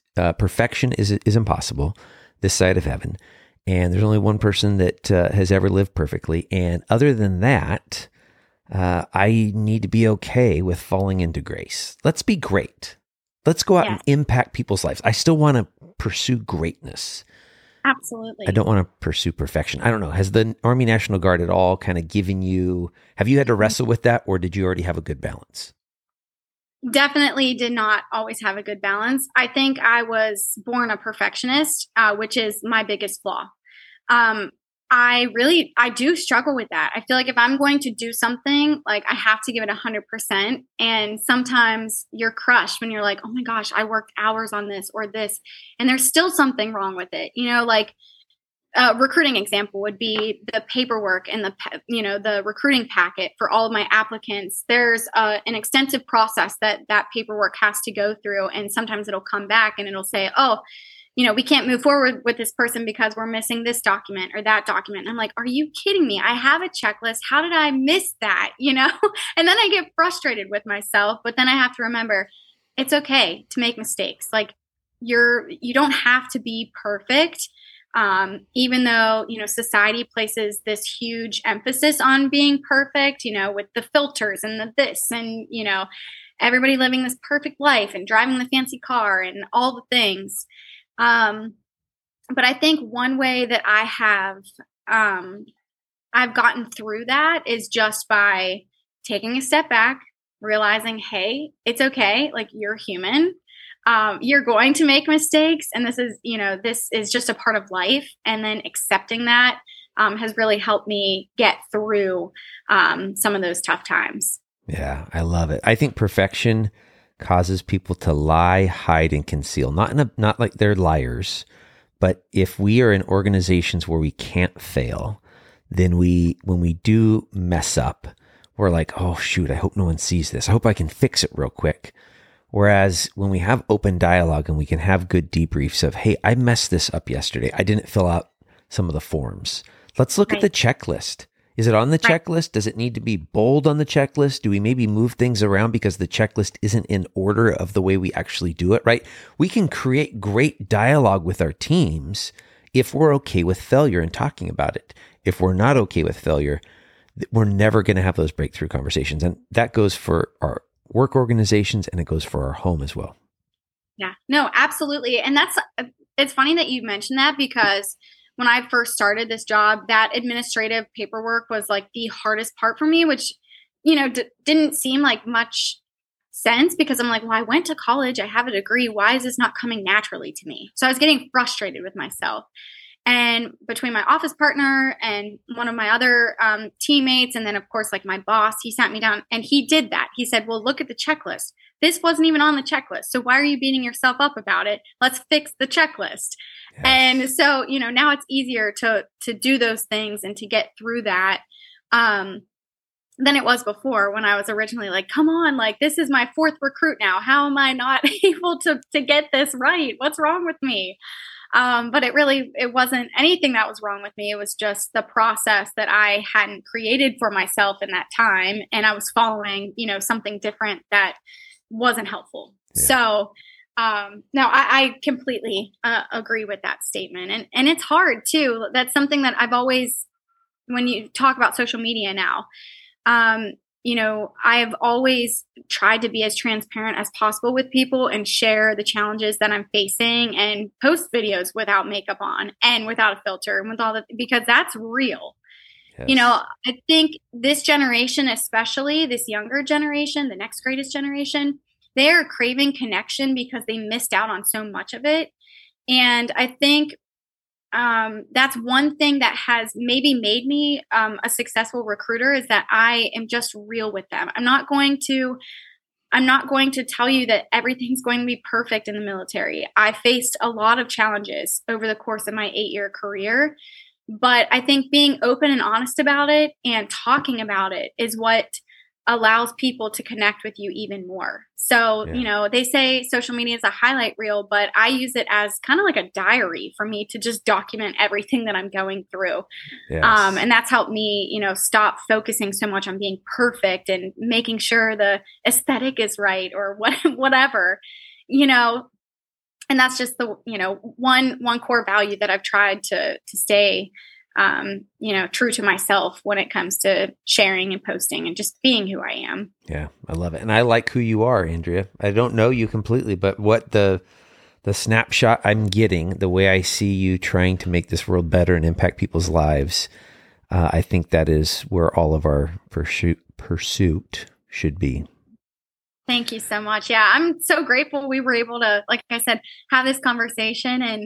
is impossible this side of heaven. And there's only one person that has ever lived perfectly. And other than that, I need to be okay with falling into grace. Let's be great. Let's go out and impact people's lives. I still want to pursue greatness. Absolutely. I don't want to pursue perfection. I don't know. Has the Army National Guard at all kind of given you, have you had to wrestle with that, or did you already have a good balance? Definitely did not always have a good balance. I think I was born a perfectionist, which is my biggest flaw. I do struggle with that. I feel like if I'm going to do something, like I have to give it 100%. And sometimes you're crushed when you're like, oh my gosh, I worked hours on this or this, and there's still something wrong with it. Like a recruiting example would be the paperwork and the recruiting packet for all of my applicants. There's an extensive process that paperwork has to go through. And sometimes it'll come back and it'll say, oh, we can't move forward with this person because we're missing this document or that document. And I'm like, are you kidding me? I have a checklist. How did I miss that? And then I get frustrated with myself, but then I have to remember it's okay to make mistakes. Like you don't have to be perfect. Even though, society places this huge emphasis on being perfect, with the filters and the this and, everybody living this perfect life and driving the fancy car and all the things. But I think one way that I've gotten through that is just by taking a step back, realizing, hey, it's okay. Like you're human. You're going to make mistakes. And this is just a part of life. And then accepting that, has really helped me get through, some of those tough times. Yeah, I love it. I think perfection causes people to lie, hide, and conceal. Not like they're liars, but if we are in organizations where we can't fail, then when we do mess up, we're like, oh shoot, I hope no one sees this. I hope I can fix it real quick. Whereas when we have open dialogue and we can have good debriefs of, hey, I messed this up yesterday. I didn't fill out some of the forms. Let's look at the checklist. Is it on the checklist? Does it need to be bold on the checklist? Do we maybe move things around because the checklist isn't in order of the way we actually do it, right? We can create great dialogue with our teams if we're okay with failure and talking about it. If we're not okay with failure, we're never going to have those breakthrough conversations. And that goes for our work organizations and it goes for our home as well. Yeah, no, absolutely. And it's funny that you mentioned that because when I first started this job, that administrative paperwork was like the hardest part for me, which, didn't seem like much sense because I'm like, well, I went to college, I have a degree. Why is this not coming naturally to me? So I was getting frustrated with myself. And between my office partner and one of my other teammates, and then of course, like my boss, he sat me down and he did that. He said, well, look at the checklist. This wasn't even on the checklist. So why are you beating yourself up about it? Let's fix the checklist. Yes. And so, now it's easier to do those things and to get through that than it was before when I was originally like, come on, like this is my fourth recruit now. How am I not able to get this right? What's wrong with me? But it wasn't anything that was wrong with me. It was just the process that I hadn't created for myself in that time. And I was following, something different that wasn't helpful. Yeah. So, no, I completely agree with that statement. And it's hard too. That's something that I've always, when you talk about social media now, I've always tried to be as transparent as possible with people and share the challenges that I'm facing and post videos without makeup on and without a filter and with all because that's real. Yes. I think this generation, especially this younger generation, the next greatest generation, they are craving connection because they missed out on so much of it. And I think that's one thing that has maybe made me a successful recruiter is that I am just real with them. I'm not going to tell you that everything's going to be perfect in the military. I faced a lot of challenges over the course of my 8-year career, but I think being open and honest about it and talking about it is what allows people to connect with you even more. So, they say social media is a highlight reel, but I use it as kind of like a diary for me to just document everything that I'm going through. Yes. And that's helped me, stop focusing so much on being perfect and making sure the aesthetic is right or whatever, and that's just the, one core value that I've tried to stay true to myself when it comes to sharing and posting and just being who I am. Yeah, I love it. And I like who you are, Andrea. I don't know you completely, but what the snapshot I'm getting, the way I see you trying to make this world better and impact people's lives, I think that is where all of our pursuit should be. Thank you so much. Yeah, I'm so grateful we were able to, like I said, have this conversation and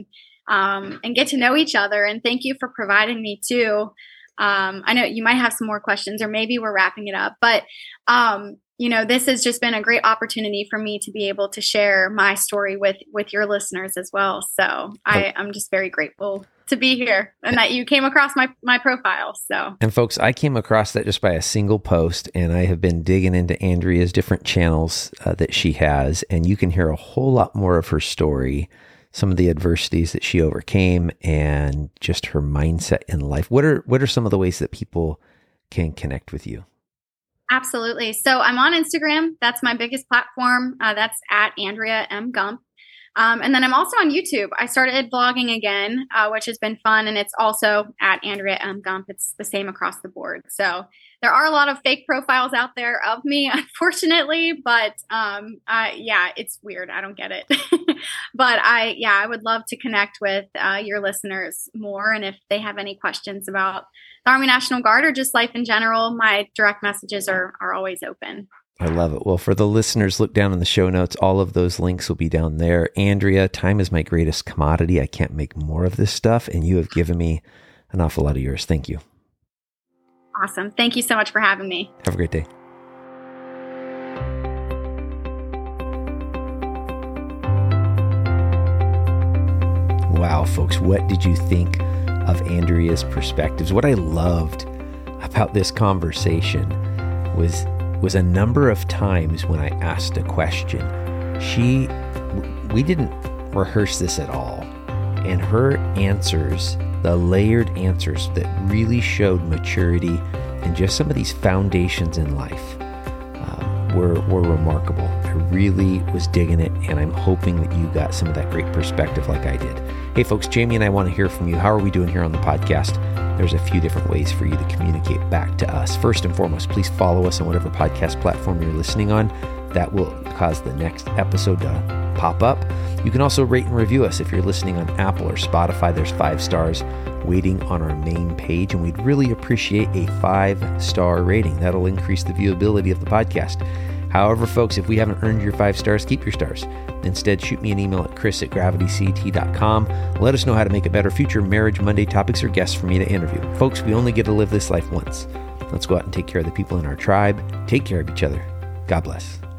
and get to know each other. And thank you for providing me too. I know you might have some more questions, or maybe we're wrapping it up, but this has just been a great opportunity for me to be able to share my story with your listeners as well. So I'm just very grateful to be here and that you came across my profile. So, and folks, I came across that just by a single post, and I have been digging into Andrea's different channels that she has, and you can hear a whole lot more of her story, some of the adversities that she overcame, and just her mindset in life. What are some of the ways that people can connect with you? Absolutely. So I'm on Instagram. That's my biggest platform. That's at Andrea M. Gump. And then I'm also on YouTube. I started blogging again, which has been fun. And it's also at Andrea M. Gump. It's the same across the board. So there are a lot of fake profiles out there of me, unfortunately, but it's weird. I don't get it. But I would love to connect with your listeners more. And if they have any questions about the Army National Guard or just life in general, my direct messages are always open. I love it. Well, for the listeners, look down in the show notes. All of those links will be down there. Andrea, time is my greatest commodity. I can't make more of this stuff, and you have given me an awful lot of yours. Thank you. Awesome. Thank you so much for having me. Have a great day. Wow, folks, what did you think of Andrea's perspectives? What I loved about this conversation was a number of times when I asked a question, we didn't rehearse this at all. And her answers, the layered answers that really showed maturity and just some of these foundations in life were remarkable. I really was digging it, and I'm hoping that you got some of that great perspective like I did. Hey folks, Jamie and I want to hear from you. How are we doing here on the podcast? There's a few different ways for you to communicate back to us. First and foremost, please follow us on whatever podcast platform you're listening on. That will cause the next episode to pop up. You can also rate and review us. If you're listening on Apple or Spotify, there's 5 stars waiting on our main page, and we'd really appreciate a 5-star rating. That'll increase the viewability of the podcast. However, folks, if we haven't earned your 5 stars, keep your stars. Instead, shoot me an email at chris@gravityct.com. Let us know how to make a better future Marriage Monday topics or guests for me to interview. Folks, we only get to live this life once. Let's go out and take care of the people in our tribe. Take care of each other. God bless.